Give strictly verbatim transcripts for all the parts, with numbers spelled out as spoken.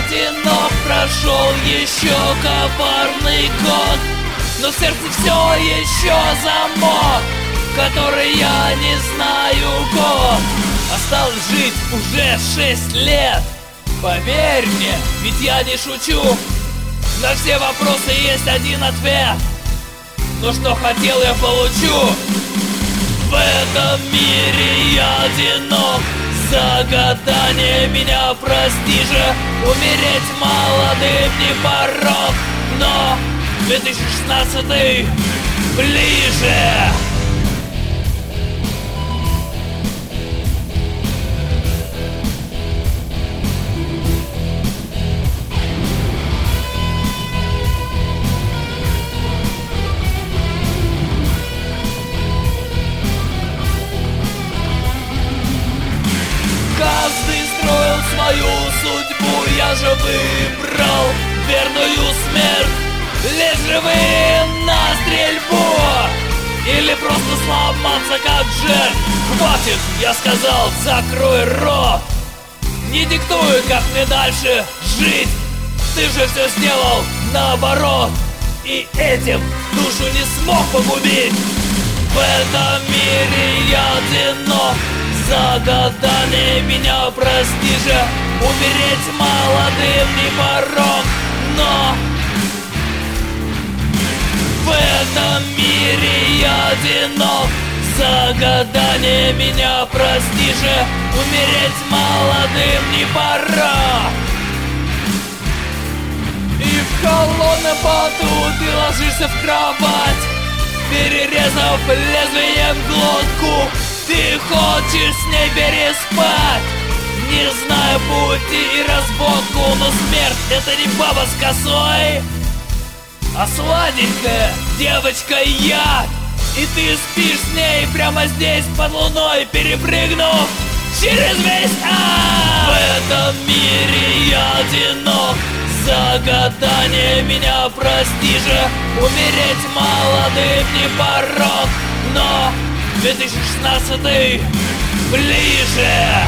одинок. Прошел еще коварный год, но в сердце все еще замок, который я не знаю год. Осталось жить уже шесть лет. Поверь мне, ведь я не шучу. На все вопросы есть один ответ, но что хотел, я получу. В этом мире я одинок. Загадание меня прости же. Умереть молодым не порок, но две тысячи шестнадцатый ближе. Каждый строил свою судьбу, я же выбрал верную смерть. Лезь живым на стрельбу или просто сломаться как жертв. Хватит, я сказал, закрой рот. Не диктуй, как мне дальше жить. Ты же все сделал наоборот, и этим душу не смог погубить. В этом мире я одинок. Загадание меня прости же. Умереть молодым не порок, но в этом мире я одинок. Загадание меня прости же. Умереть молодым не порок. И в холодном поту ты ложишься в кровать, перерезав лезвием глотку. Ты хочешь с ней переспать, не зная пути и разводку. Но смерть — это не баба с косой, а сладенькая девочка я. И ты спишь с ней прямо здесь под луной, перепрыгнув через весь ад. В этом мире я одинок. Загадание меня прости же. Умереть молодым не порок, но две тысячи шестнадцатый ближе.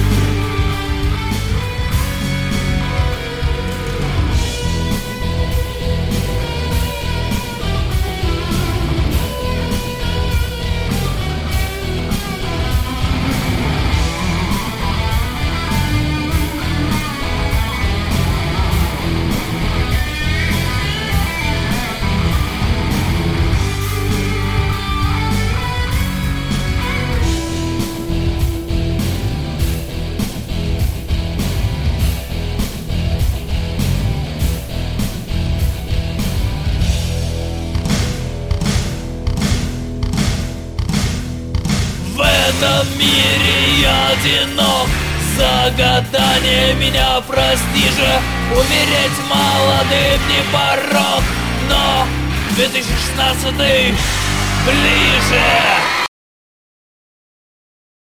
В этом мире я одинок. Загадание меня прости же. Умереть молодым не порок, но две тысячи шестнадцатый ближе.